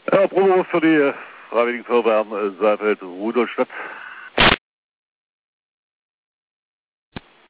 Ja, Probe für die Freiwilligen Feuerwehren Saalfeld Rudolstadt.